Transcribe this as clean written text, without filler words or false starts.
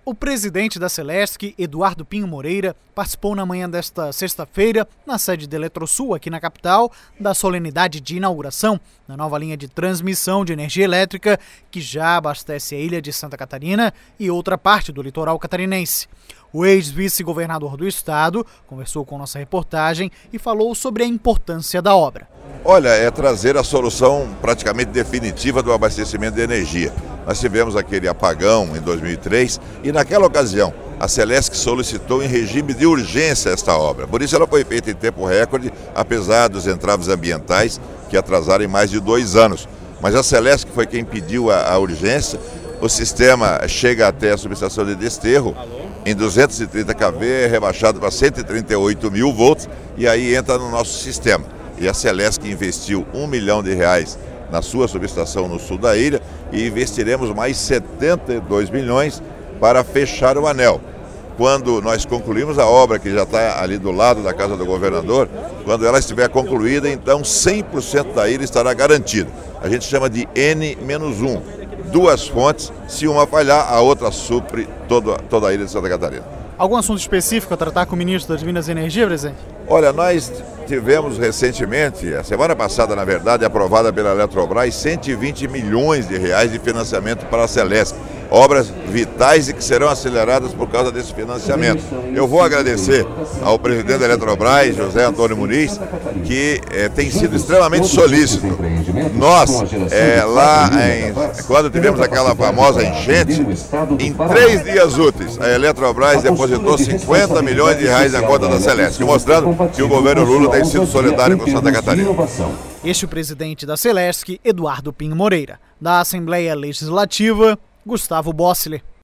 O presidente da Celesc, Eduardo Pinho Moreira, participou na manhã desta sexta-feira, na sede da Eletrosul, aqui na capital, da solenidade de inauguração da nova linha de transmissão de energia elétrica que já abastece a ilha de Santa Catarina e outra parte do litoral catarinense. O ex-vice-governador do estado conversou com nossa reportagem e falou sobre a importância da obra. Olha, é trazer a solução praticamente definitiva do abastecimento de energia. Nós tivemos aquele apagão em 2003 e naquela ocasião a Celesc solicitou em regime de urgência esta obra. Por isso ela foi feita em tempo recorde, apesar dos entraves ambientais que atrasaram em mais de 2 anos. Mas a Celesc foi quem pediu a urgência. O sistema chega até a subestação de Desterro em 230 kV, rebaixado para 138 mil volts e aí entra no nosso sistema. E a Celesc investiu R$1 milhão na sua subestação no sul da ilha e investiremos mais 72 milhões para fechar o anel. Quando nós concluímos a obra, que já está ali do lado da casa do governador, quando ela estiver concluída, então 100% da ilha estará garantido. A gente chama de N-1, 2 fontes, se uma falhar, a outra supre toda a ilha de Santa Catarina. Algum assunto específico a tratar com o ministro das Minas e Energia, presidente? Olha, nós tivemos recentemente, a semana passada, na verdade, aprovada pela Eletrobras, 120 milhões de reais de financiamento para a Celesc. Obras vitais e que serão aceleradas por causa desse financiamento. Eu vou agradecer ao presidente da Eletrobras, José Antônio Muniz, que tem sido extremamente solícito. Nós, quando tivemos aquela famosa enchente, em 3 dias úteis, a Eletrobras depositou 50 milhões de reais na conta da Celesc, mostrando que o governo Lula tem sido solidário com Santa Catarina. Este é o presidente da Celesc, Eduardo Pinho Moreira. Da Assembleia Legislativa, Gustavo Bossler.